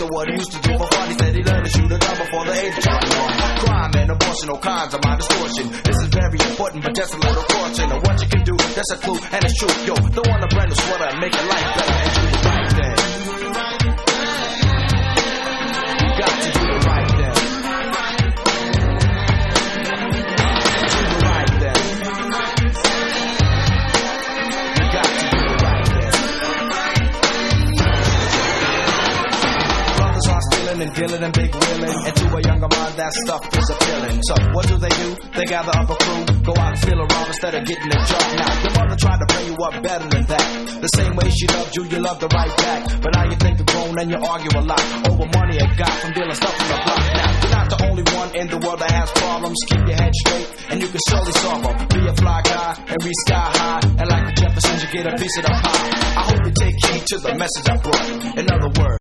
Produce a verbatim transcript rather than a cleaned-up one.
what he used to do for fun. He said he learned to shoot a gun before the age of twenty-one. Crime and abortion, all kinds of my distortion. This is very important, but just a little caution. And what you can do, that's a clue, and it's true. Yo, don't want to brand new sweater and make your life better and do the right thing. You got to do the right thing. Do the right thing. You got to do the right thing. Brothers are stealing and dealing and big wheeling, and to a younger mind that stuff is appealing. So what do they do? They gather up a crew, go out and steal around instead of getting a job. Now your mother tried to bring you up better than that. The same way she loved you, you loved her right back. But now you think you're grown and you argue a lot over money you got from dealing stuff from the block. Now you're not the only one in the world that has problems. Keep your head straight and you can surely solve them. Be a fly guy and reach sky high, and like the Jeffersons you get a piece of the pie. I hope you take heed to the message I brought. In other words,